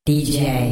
DJ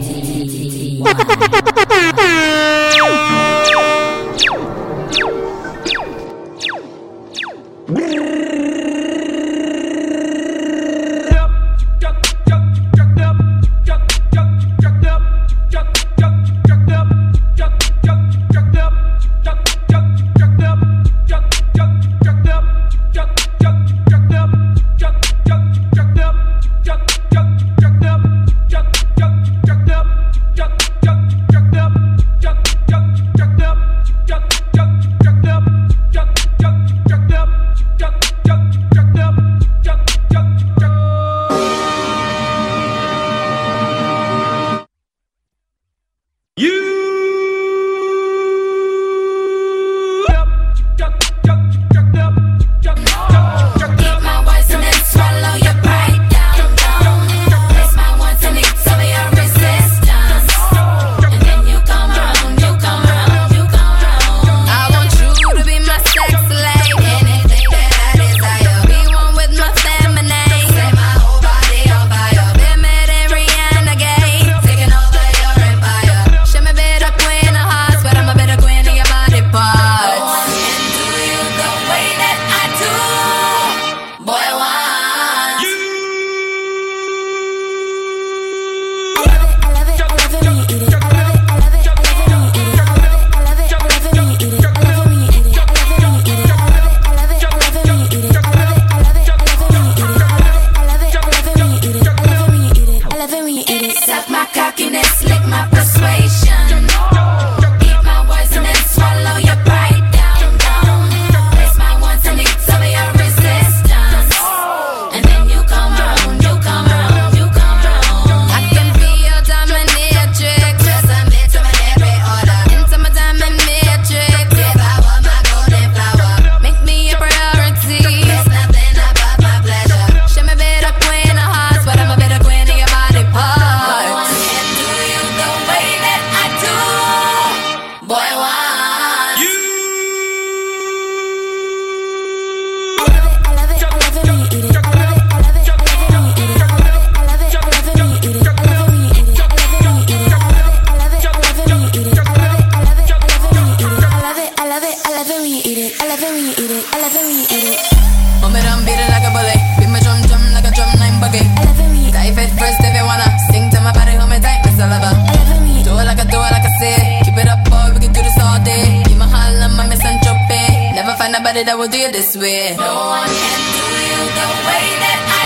that will do you this way. No one can do you the way that I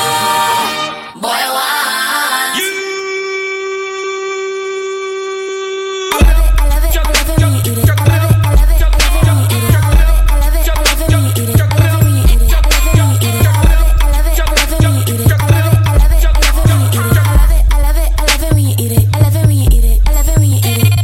do. Boy, I want you. I love it, I love it when you eat it. I love it, I love it, I love it when you eat it. I love it, I love it, I love it when you eat it. I love it when you eat it. I love it, I love it, I love it when you eat it. I love it, I love it, I love it when you eat it. I love it, I love it, I love it when you eat it. I love it when you eat it. I love it when you eat it.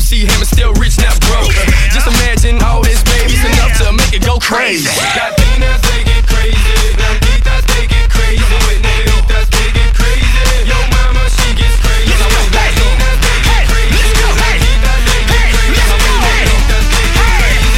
MC Hammer still rich, not broke. Just imagine all this, baby, it's enough to make it go crazy. Latinas, they get crazy. Blanquitas, they get crazy. With negritas, they get crazy. Yo mama, she gets crazy. Latinas, they get crazy. Blanquitas, they get crazy. With negritas, they get crazy.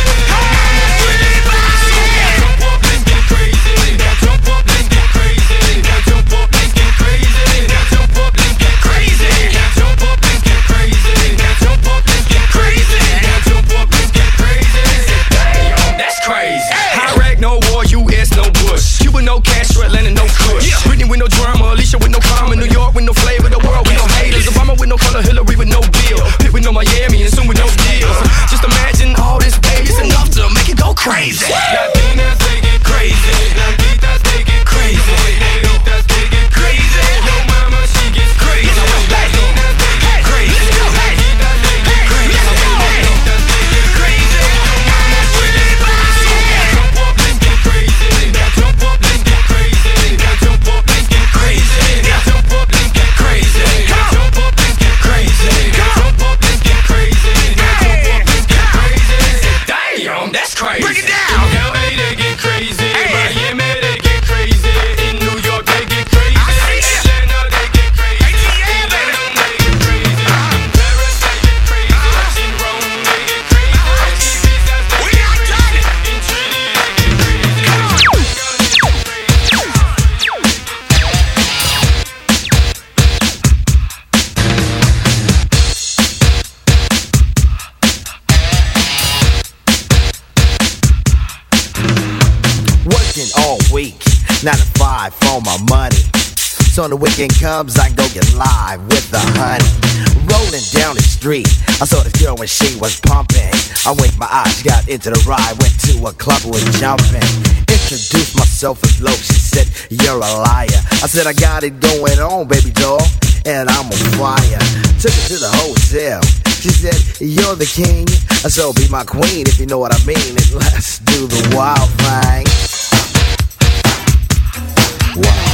Jump up, let's get crazy. Jump up, let's get crazy. Jump up, let's get crazy. Jump up, let's get crazy. Jump up, let's get crazy. Jump up, let's get crazy. Jump up, let's get crazy. Damn, that's crazy. Iraq, no war, US, no Bush. Cuba, no Castro, Atlanta, no Kush. Britney with no drama, Alicia with no karma. New York with no flavor, the world with no haters. Obama with no color, Hillary with no bill. Pitt with no Miami, and soon with no deals. Just imagine all this, baby, it's enough to make it go crazy. Latinas, they get crazy. Blanquitas, they get crazy. Negritas, they get crazy. Yo mama, she gets crazy. Latinas, they get crazy. Blanquitas, they get crazy. Negritas, they get crazy. Yo mama, she gets crazy. Jump up, let's get crazy. Jump up, let's get crazy. Jump up, let's get crazy. Jump up, let's get crazy. Jump up, let's get crazy. Jump up, let's get crazy. Jump up, let's get crazy. Damn, that's crazy. Break it down. LA, they get crazy. Miami, they get crazy. In New York, they get crazy. Atlanta, they get crazy. London, they get crazy. In Paris, they get crazy. In Rome, they get crazy. Ibiza, they get crazy. In Trinity, they get Working all week, 9 to 5 for my money. So when the weekend comes, I go get live with the honey. Rolling down the street, I saw this girl when she was pumping. I winked my eyes, got into the ride, went to a club, was jumping. Introduced myself as low, she said, you're a liar. I said, I got it going on, baby doll, and I'm on fire. Took her to the hotel, she said, you're the king, so be my queen if you know what I mean. And let's do the wild thing. Wow.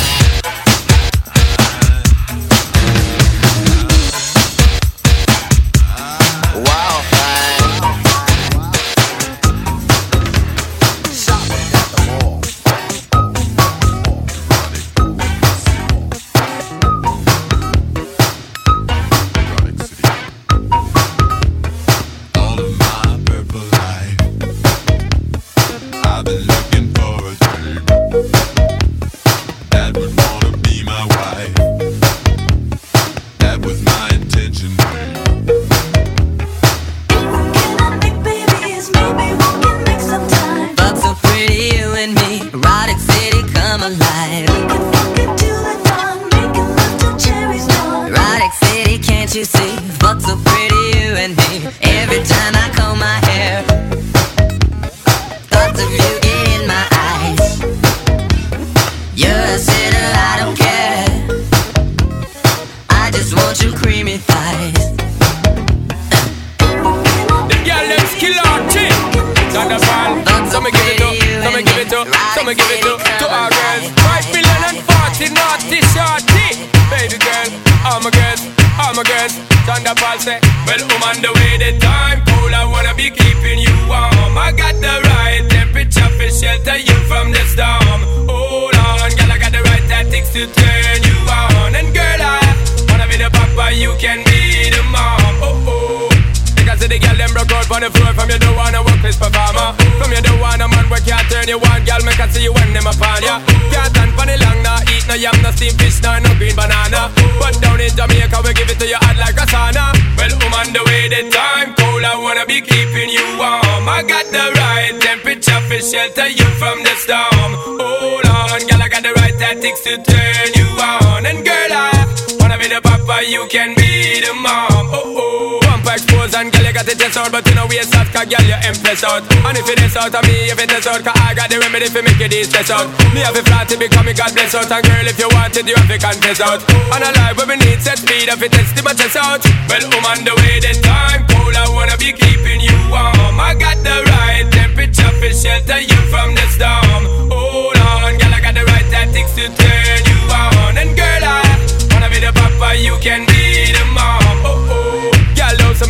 Shelter you from the storm. Hold on, girl, I got the right tactics to turn you on. And girl, I wanna be the papa, you can be the mom. Oh, pump expose and girl, you got the test out, but you know we a soft, cause girl, you impress out. And if it is out of me, if it is out, cause I got the remedy for make it stress out. Me have a flat to become me God bless out. And girl, if you want it, you have to confess out. And a life where we need set speed, if it is to my chest out. Well, on the way, the time cold, I wanna be keeping you warm. I got the right temperature for shelter you from the storm. Hold on, girl, I got the right tactics to turn you on. And girl, I wanna be the papa, you can be the mom. Girl, don't say me crazy,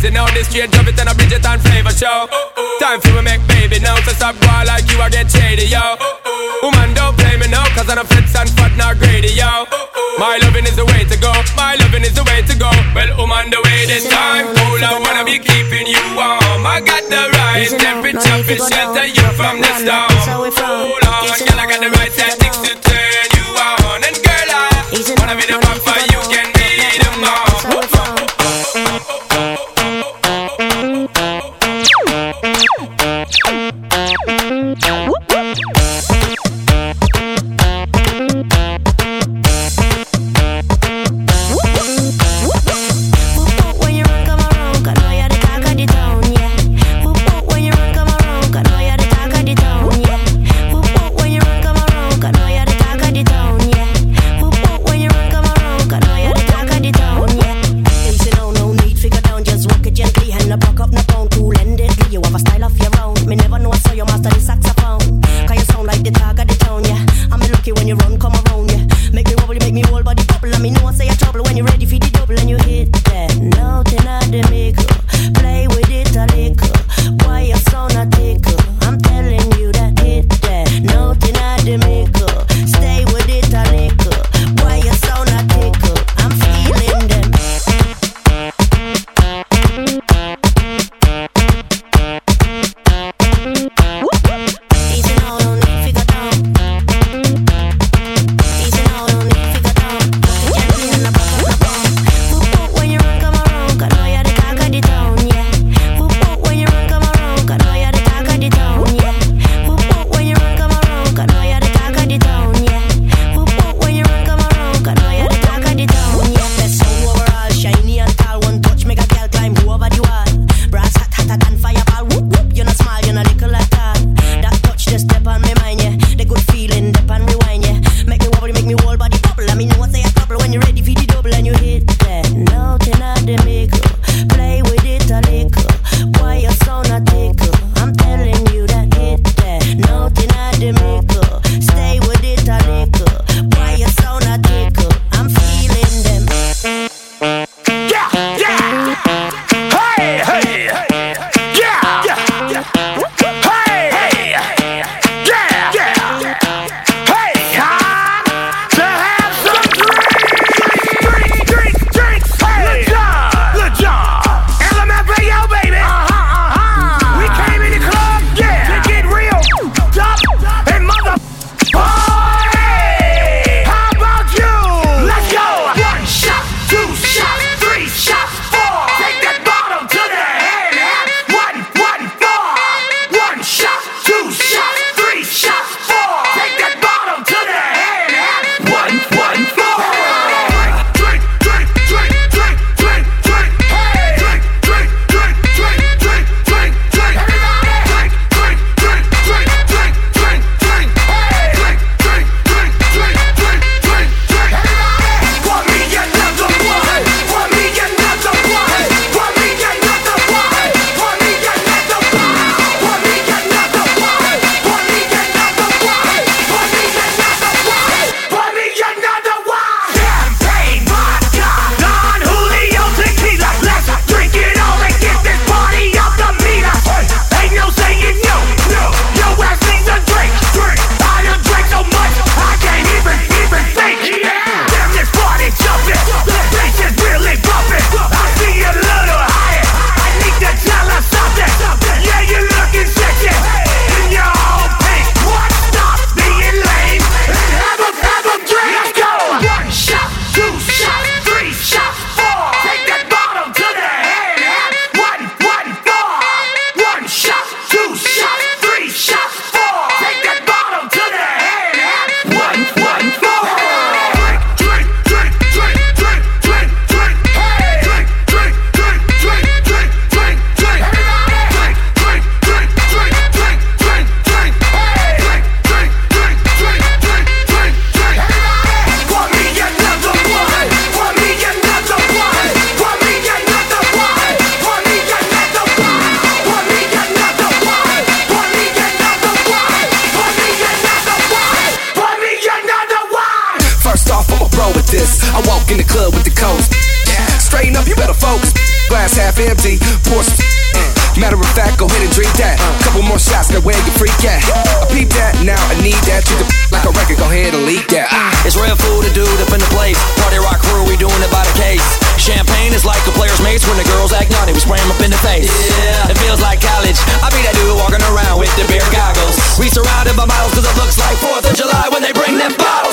crazy now. This straight drop it and a Bridget and Flavor show. Time for me make baby now. So stop boy like you are get shady, yo. Woman don't play me now, cause I'm a fits and fat not greedy, yo. My loving is the way to go, my loving is the way to go. Well, woman, the way this time cool, I wanna be keeping you warm. I got the right temperature to shelter you from the storm. Hold on, girl, I got the right tactics to turn you on. And girl, I wanna be the papa, you can be the mom. in the club with the coast. Straighten up, you better focus. Glass half empty, sports. Matter of fact, go ahead and drink that. Couple more shots, now where you freak at? I peep that, now I need that. Treat the like a record, go ahead and leak that. It's real food to do up in the place. Party rock crew, we doing it by the case. Champagne is like a player's mates. When the girls act naughty, we spray them up in the face. Yeah, it feels like college. I be that dude walking around with the beer goggles. We surrounded by models cause it looks like 4th of July when they bring them bottles.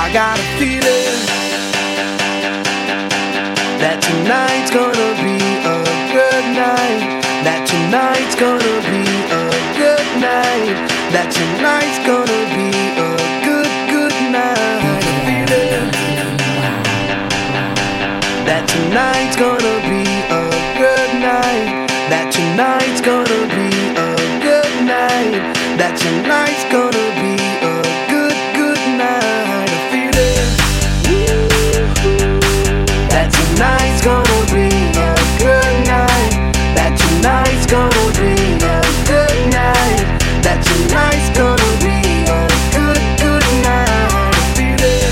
I got a feeling that tonight's gonna be a good night. That tonight's gonna be a good night. That tonight's gonna be a good night. Feeling that tonight's gonna be a good night. That tonight's gonna be a good night. That tonight's gonna be a good night. A feeling that tonight's gonna be a good night. That tonight's gonna be a good night. That tonight's gonna be a good night. A feeling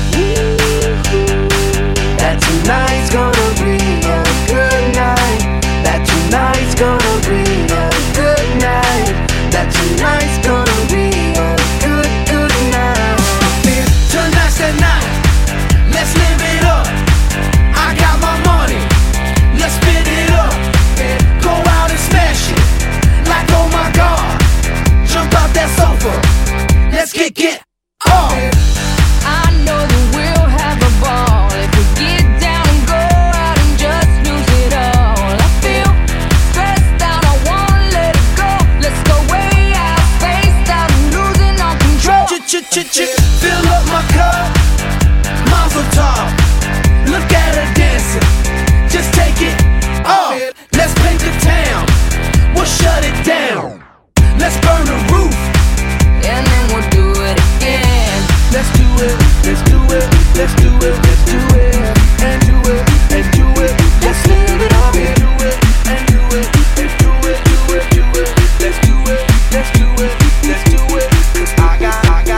that tonight's gonna be a good night. That tonight's gonna be a good night. That tonight's gonna be a good night. Tonight's the night. Let's live it up. I got my money. Let's spin it up. Go out and smash it. Like oh my God. Jump out that sofa. Let's get off. I know that we'll have a ball if we get down and go out and just lose it all. I feel stressed out, I wanna let it go. Let's go way out, spaced out and losing all control. Fill up my cup, Mazel tov. Look at her dancing, just take it off. Let's paint the town, we'll shut it down. Let's burn the roof, And then we'll do it again. let's do it, let's do it, let's do it, let's do it, and do it, and do it. Let's live it up and do it, and do it, and do it, do it, do it. Let's do it, let's do it, let's do it. I got.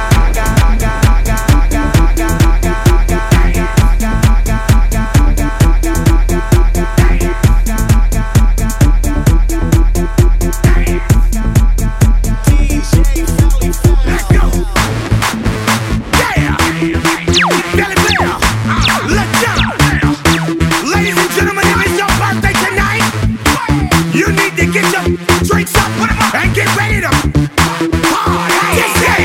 Drinks up, put 'em up, and get ready to party.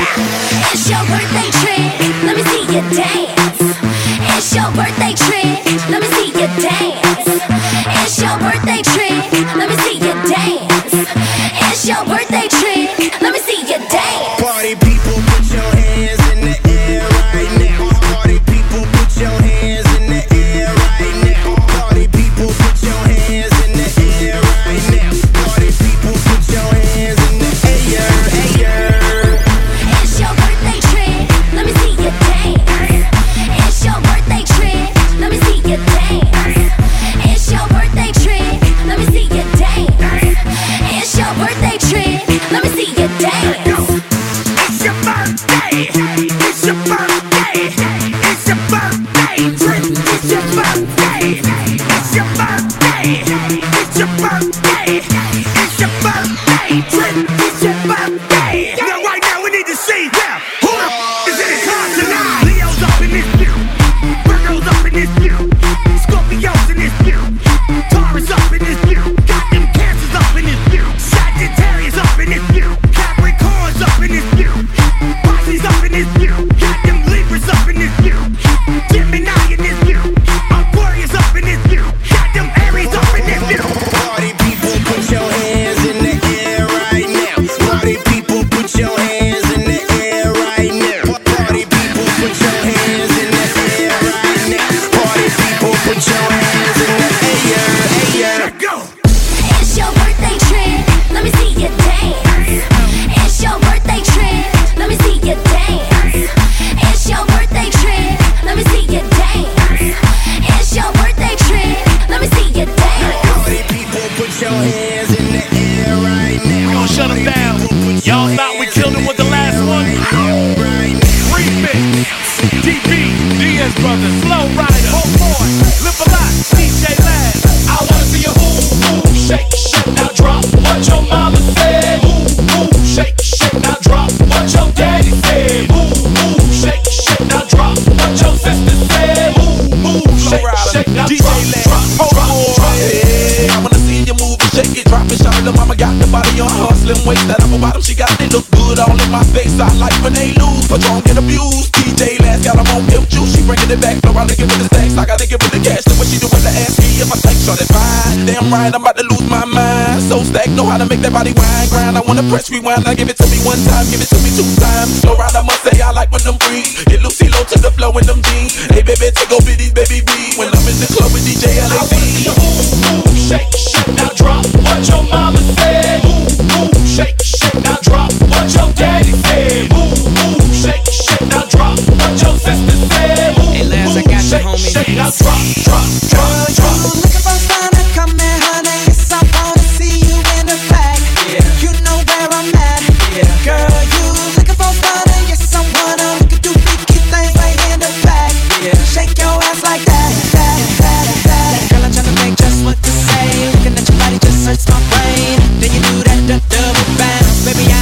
It's your birthday trick, let me see you dance. It's your birthday trick, let me see you dance. It's your birthday trick, let me see you dance. It's your birthday trick, let me see you dance. Party people, put your hands in the air right now. Party people, put your hands in the air right now. Party people, put your hands in the air right now. Party people, put your hands in the air, air. It's your birthday trick, let me see you dance. It's your birthday trick, let me see you dance. It's your birthday trick, let me see you dance. It's your birthday trick, let me see you dance. It's your birthday. It's your birthday. It's your birthday. It's your birthday. It's your birthday. It's your birthday. It's your birthday. It's your birthday. Now, right now, we need to see. Yeah, who is in the car tonight? Leo's up in this view. Virgo's up in this view. Scorpio's in this view. Taurus up in this view. Got them Cancers up in this view. Sagittarius up in this view. Capricorn's up in this view. Pisces up in this view. Got them Libras up in this view. Gemini in this view. Aquarius up in this view. Got them Aries up in this view. Party people, put your hands in the air right now. Party people, put your hands in the air right now. Party people, put your hands in the air right now. Party people, put your hands in the air, air. Let's go. It's your birthday trick, let me see you dance. It's your birthday trick, let me see you dance. It's your birthday trick, let me see you dance. It's your birthday trick, let me see you dance. Party people, put your hands in the air right now. We gon' shut them down. Y'all thought we killed them with the last one? Remix. DB, DS Brothers, Flow Rider, Whole Boy, Live a Lot, DJ Lad. I wanna see you move, shake, now drop what your mama said. Move, shake, now drop what your daddy said. Move, shake, now drop what your sister said. Move, shake, now drop. I wanna see you move and shake it, drop it, shout it. The mama got the body on her slim waist, that upper bottom she got. They look good all in my face. I like when they lose, but don't get abused. DJ last got them on milk juice. She bringing it back, flow out and give it the stacks. I gotta give it the cash. Look what she doing to ask me if I take short it fine. Damn right, I'm about to lose my mind. So stack, know how to make that body wine grind. I wanna press rewind. Now give it to me one time, give it to me two times. Slow ride, I must say I like when them breathe. Get Lucy low to the flow in them jeans. Hey baby, take over these baby B. When I'm in the club with DJ LAZ. I wanna see you move, shake, shake, now drop what your mama said. Move, shake, shake, now drop what your daddy said. Move, shake, shake, now drop what your sister said. Hey, Laz, I got you, homie. Shake, now drop. Looking for fun to come in, honey. Yes, I wanna see you in the back. Yeah. You know where I'm at. Yeah. Girl, you looking for fun, and yes, I wanna. We can do freaky things right in the back. Yeah. Shake your ass like that. Girl, I'm tryna think just what to say. Looking at your body just hurts my brain. Then you do that double bounce, baby.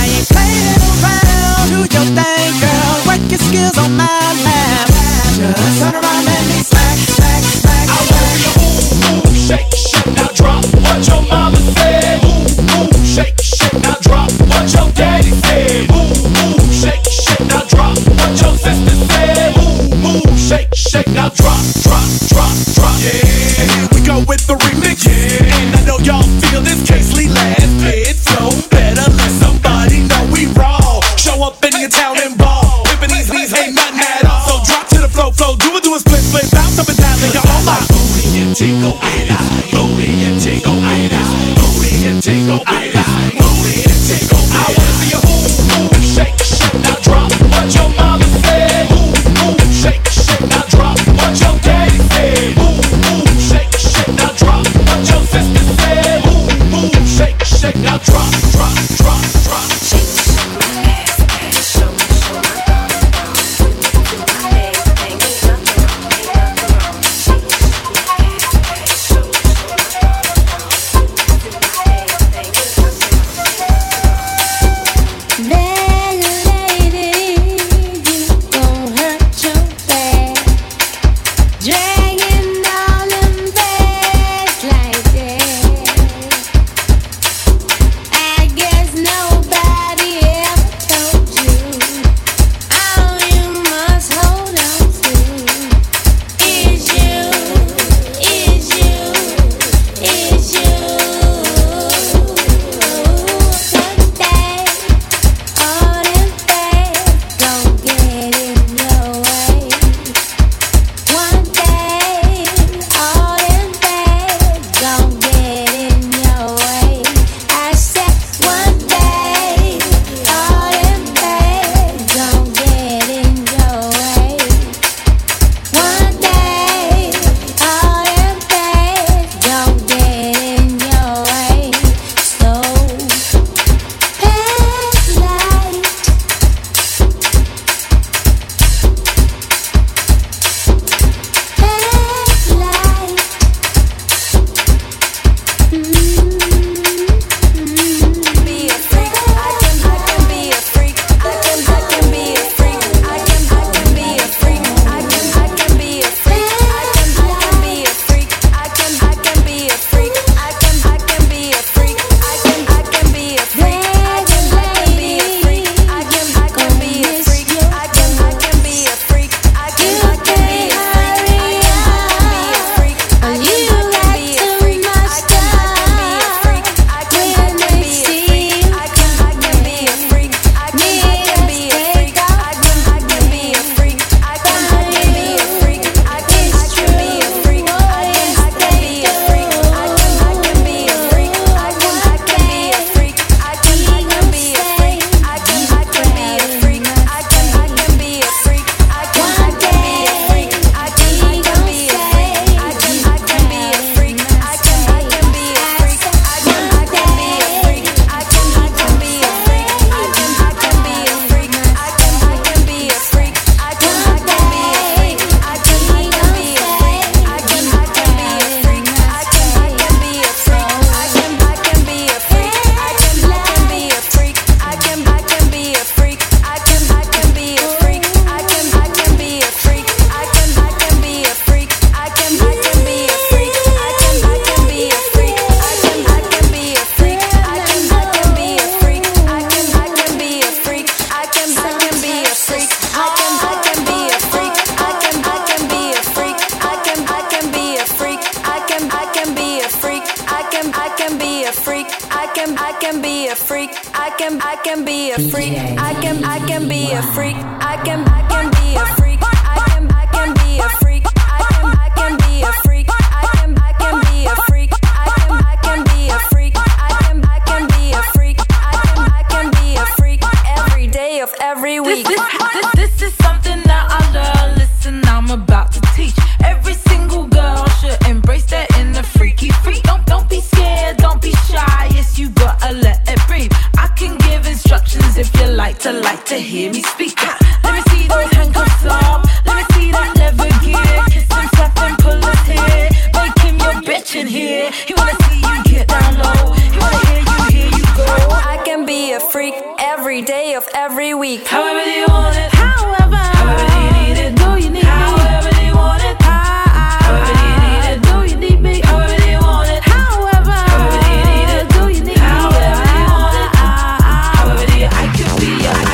can be a freak. I can be a freak. I can be a freak. I can be a freak. I can be a freak. I can be a freak. I can be a freak. I can be a freak. I can be a freak every day of every week. This is something that I love. Listen, I'm about to teach. Every single girl should embrace that inner freaky freak. Don't be scared, don't be shy. Yes, you gotta let it breathe. I can give instructions if you like to hear me speak. Let me see those handcuffs up. Let me see that leather gear. Kiss him, slap him, pull his hair. Make him your bitch in here. He wanna see you get down low. He wanna hear you go. I can be a freak every day of every week. However you want it, however you need it, do you need me? However you want it, however you need it, do you need me? However you want it, however you need it, do you need me? However you want it, however do you? I can be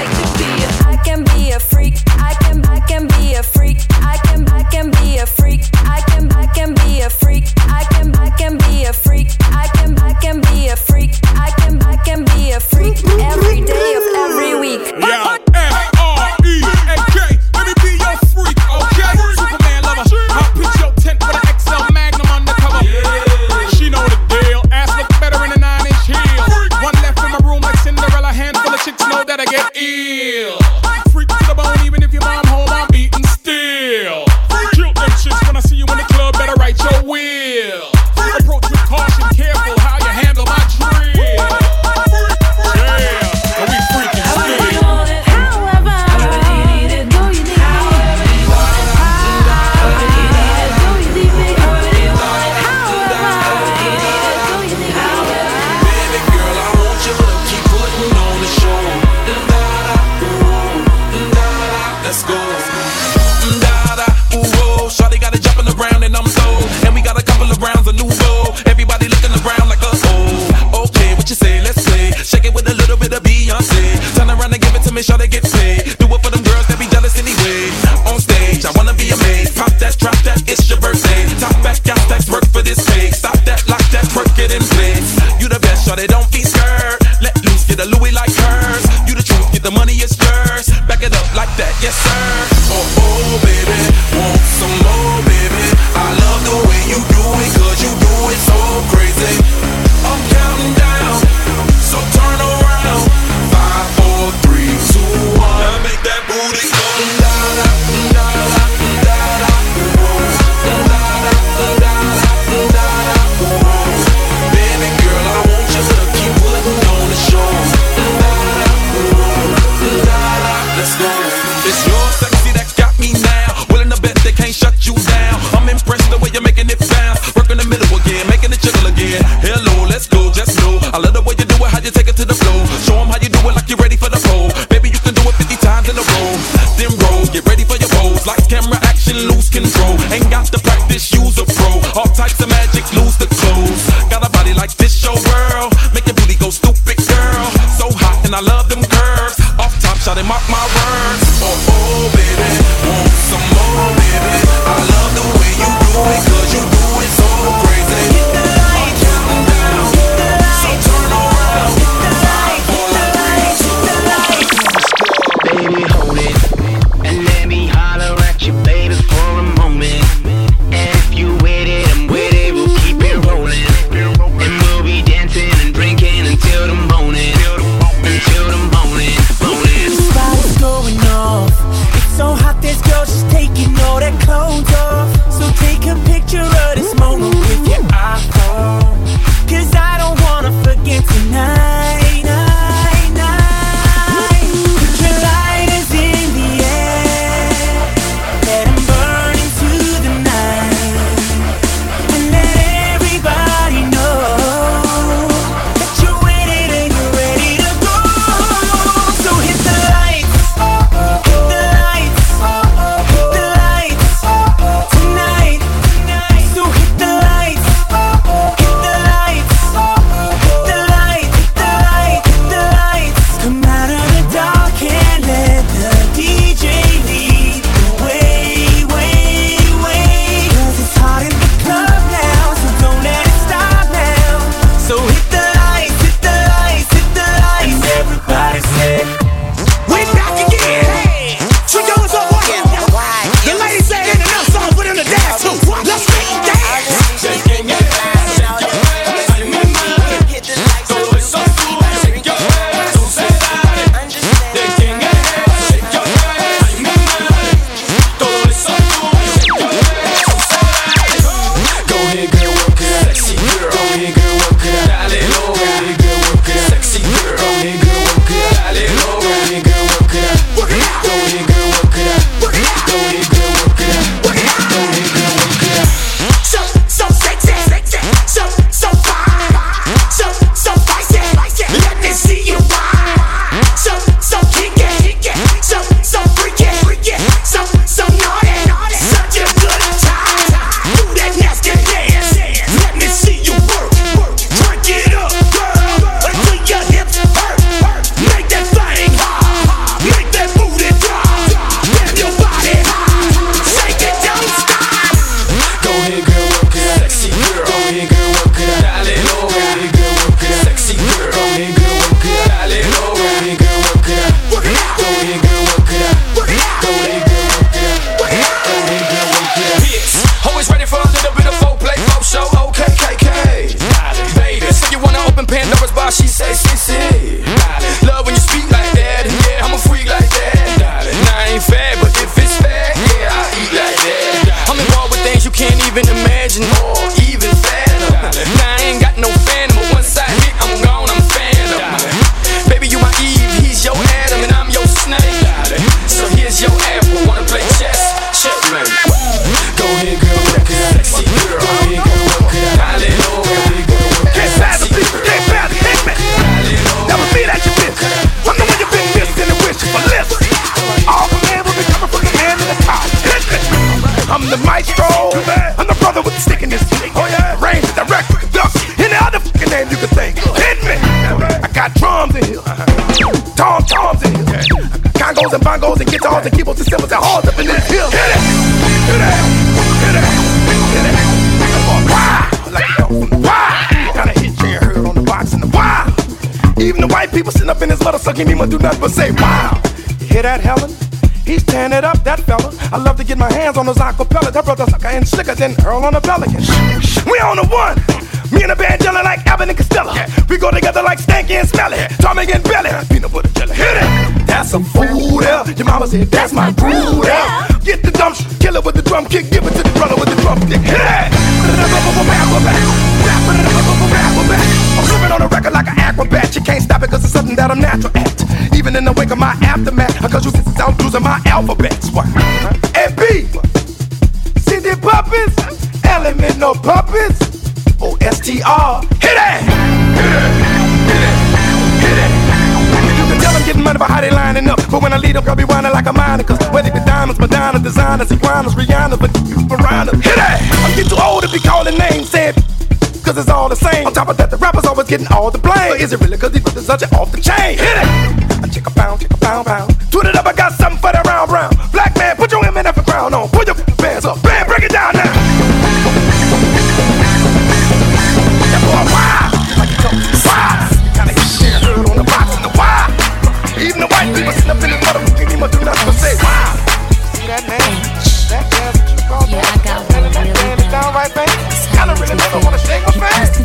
a freak. I can be a freak. I can be a freak. I can be a freak. I can be a freak. I can be a freak. I can be a freak every day of every week. Yeah, F-R-E-A-K. Let me be your freak, okay? Superman lover. I'll pitch your tent with an XL Magnum undercover. She know the deal. Ass look better in a 9-inch heel. One left in my room like Cinderella. Handful of chicks know that I get ill. Freak to the bone, even if your mom home, I'm beating still. Kill them chicks when I see you in the club. Better write your will. Approach with caution, careful how you handle my drill. Yeah, and we freaking still. Sure they get paid. Do it for them girls that be jealous anyway. On stage, I wanna be amazed. Pop that, drop that, it's your birthday. Top back, got stacks, work for this pay. Stop that, lock that, work it in place. You the best, sure they don't be scared. Let loose, get a Louis like hers. You the truth, get the money, it's yours. Back it up like that, yes sir. Oh baby, want some more, baby. I love the way you do it, 'cause you do it so crazy. I'm counting down, so turn around. 5, 4, 3, 2, 1. Now make that booty go. Da-da, da-da, da-da, da-da, baby girl, I want you to keep putting on the show. Da-da, let's go. It's your sexy that got me now. I'm the maestro. I'm the brother with the stick in his teeth. Oh yeah, range, director, conductor, any other fucking name you can think. Hit me. I got drums in here, toms in here, congos and bongos and guitars and keyboards and cymbals and horns up in this hill. Hit it, hit it, hit it, hit it. Wow, like you know, wow. Kinda hit you ain't heard on the box and the wow. Even the white people sitting up in this mother sucking me, do nothing but say wow. You hear that, Helen? He's tearing it up, that fella. I love to get my hands on those acapella. That brother sucker and slicker than Earl on a Pelican. We on the one. Me and the band jelly like Abbott and Costello. We go together like Stanky and Smelly. Tommy and Belly. Peanut butter jelly. Hit it. That's some food there. Your mama said that's my brew there. Get the dump shit, kill it with the drum kick. Give it to the brother with the drum stick. Hit it. I'm slipping on the record like an acrobat. You can't stop it cause it's something that I'm natural at. Even in the wake of my aftermath, cause you sisters out losing my alphabets. What? And B, see the puppets? Element no puppets. O-S-T-R. Hit it! Hit it! Hit it! Hit it! You can tell I'm getting money by how they lining up. But when I lead up, I'll be whining like a miner. Cause whether it be diamonds, Madonna, designers, iguanas, Rihanna, but piranha. Hit it! I'm getting too old to be calling names, saying cause it's all the same. On top of that, the rappers always getting all the blame. But is it really cause these brothers such off the chain? Hit it! I check a pound, pound. Tune it up, I got something for that round. Black man, put your MNF crown on. Put your bands up. Bam, break it down now. That boy, wow. Like you know, wow. Kinda hit shit heard on the box and the wow. Even the white people sitting up in this motherfucking game, do nothing but say wow. See that name? That jazz that you call yeah, I got one really bad. Downright bang. I don't really never wanna shake my face.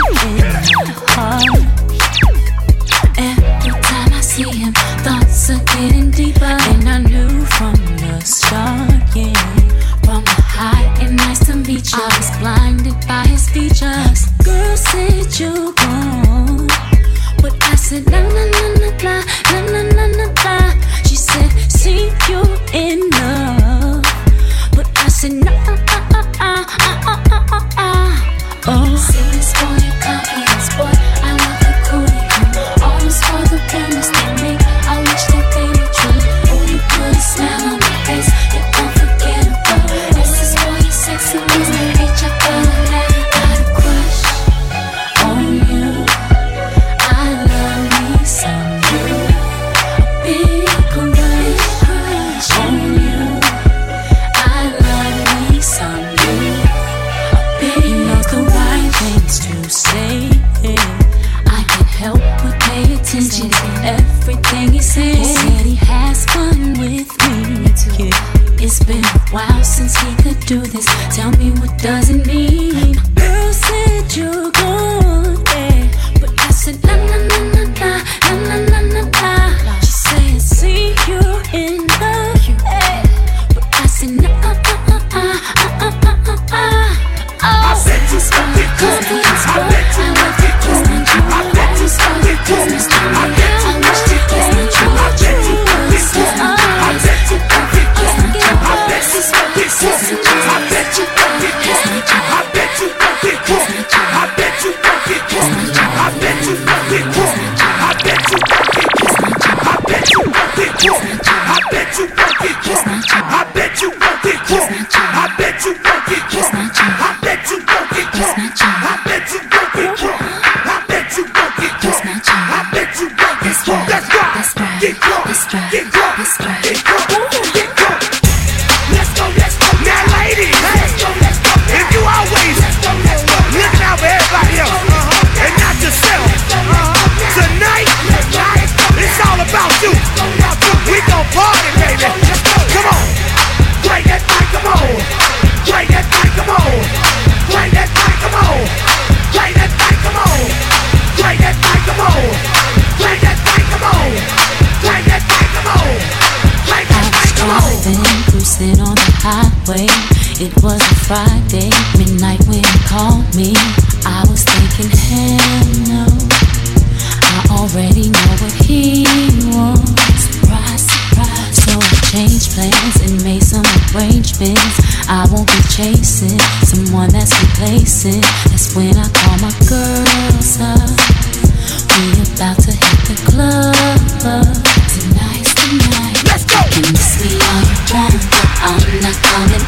Every time I see him, thoughts are getting deeper. And I knew from the start, yeah. From the high and nice to meet you, I was blinded by his features. Girl said you're gone, but I said la la la la la la la la la la. She said see you in love, but I said no. Oh, see this boy, your confidence, boy. I love the cool you. Always for the promise they make. I wish that they were true. Oh, you put a smile on my face. You're unforgettable. This is boy, your sexy moves. Reach up and I got a crush on you. I love me some you. A big crush on you. I love me some you. He knows the right things to say. I can't help but pay attention to everything he says. He said he has fun with me too. It's been a while since he could do this. Tell me what does it mean? Girl said you're gone, yeah. But I said la la la la la la la la la. She said see you in love, yeah. But I said no. I bet you something good. I bet you nothing good. I bet you something good. I bet you nothing good. I bet you nothing good. I bet you nothing good. I bet you something good. I bet you nothing good. I bet you nothing good. I bet you nothing good. I bet you nothing good. I bet you nothing good. I bet you nothing good. I bet you nothing good. I bet you nothing good. I bet you nothing good. I bet you nothing good. I bet you nothing good. I bet you nothing good. I bet you nothing good. Let's go. Get drunk. Get drunk. Get drunk. Get drunk. Let's go. Let's go. Now, ladies, let's go. Let's go. If you always looking out for everybody else and not yourself, tonight it's all about you. We gon' party, baby. Come on. Break that mic, come on. Break that mic, come on. Break that mic, come on. Break that mic, come on. Break that mic, come on. Break that mic, come on. Break that mic, come on. Break that mic, come on. Driving, cruising on the highway. It was a Friday, midnight when he called me. I was thinking, hell no, I already know what he wants. Surprise, surprise. So I changed plans and made some arrangements. I won't be chasing someone that's replacing. That's when I call my girls up. We about to hit the club. Tonight's the night. Let's go. You can miss me all you want, but I'm not coming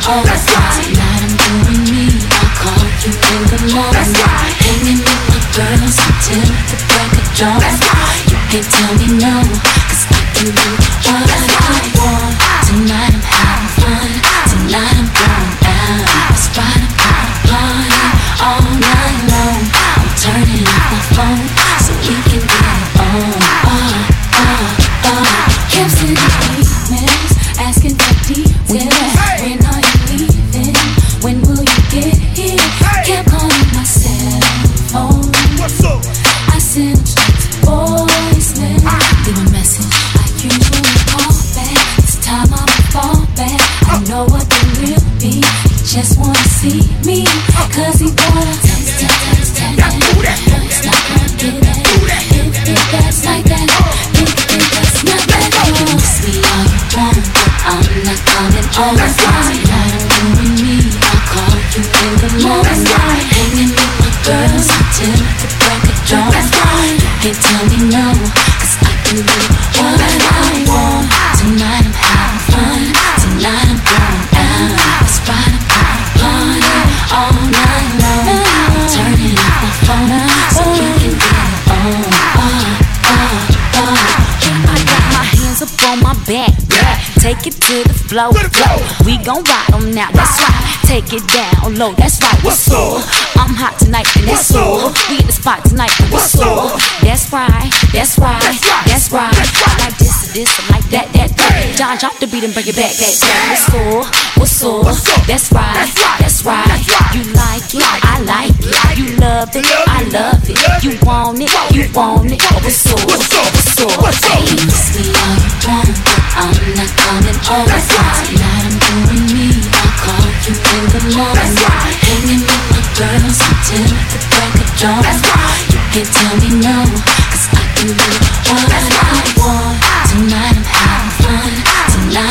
all. Tonight I'm doing me. I'll call you in the morning. Hanging with my girls until the break of dawn. You can't tell me no, 'cause I can do what I want. Tonight I'm having fun. Tonight I'm going out. That's right, I'm gonna party all night long. I'm turning off my phone so we can get it on. Kept sending emails asking for details. When are you leaving? When will you get here? Kept calling my cell phone. What's up? I sent straight to voicemail. Leave a message. I usually call back. This time I'ma fall back. I know what the real be. He just wanna see me. 'Cause he wanna text. No, it's not gonna get that. If that's like that. If that's not that. Ask me all you want, but I'm not coming over. Tonight I'm doing me. I'll call you in the morning. Hanging with my girls until the break of dawn. You can't tell me no, 'cause I can do what I want. Tonight I'm having fun. Tonight I'm going out. That's right, I'm gonna party all night long. I'm turning off my phone so we can get it on. I got my hands up on my back, take it to the flow. We gon' ride 'em now, that's right. Take it down low, that's right. What's up? I'm hot tonight and that's all. We in the spot tonight and what's up? That's right, that's right, that's right. I like this, I like that. John, drop the beat and bring it back. What's up? That's right, that's right. You like it, I like it. You love it, I love it. You want it, What's up? Hey, ask me all you want, but I'm not coming over. Tonight I'm doing me. I'll call you in the morning. Hanging with my girls until the break of dawn. You can't tell me no, 'cause I can do what I want. Tonight I'm having fun. Tonight